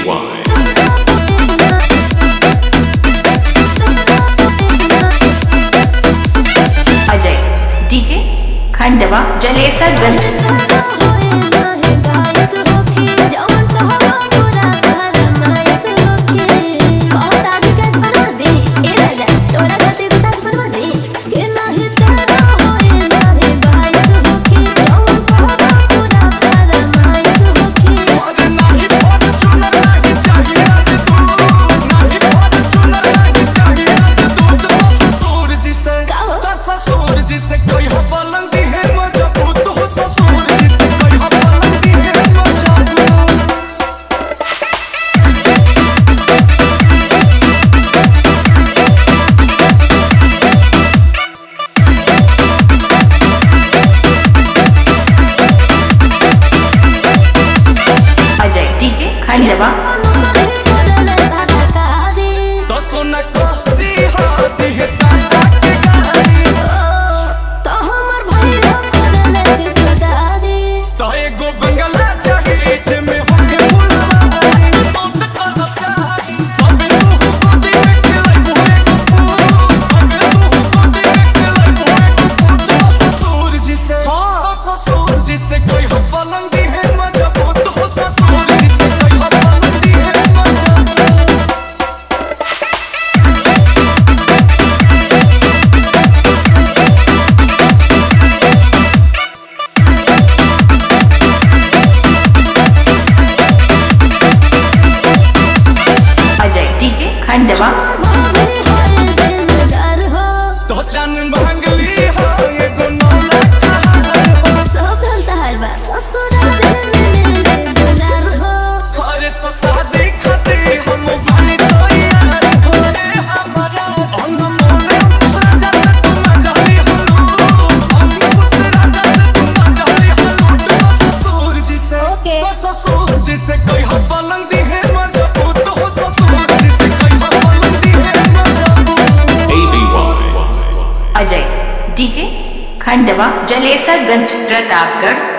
Ajay DJ Khandwa Jalesarganj. Khandwa Khandwa तो जान मांगली हो एगो नौला सब ढलता हर बार ससुराल में दुलार हो। अरे तो शादी खातिर हम बनी तो यार हो रे हमारा अंग मोले राजा से तुम जाली हलू अंकुश राजा से तुम जाली हलू ससुर जी से ससुर जी से कोई हो पलंग दी है मजबूत हो ससुर जी से कोई हो पलंग दी है अजय डीजे खंडवा जलेसरगंज प्रतापगढ़।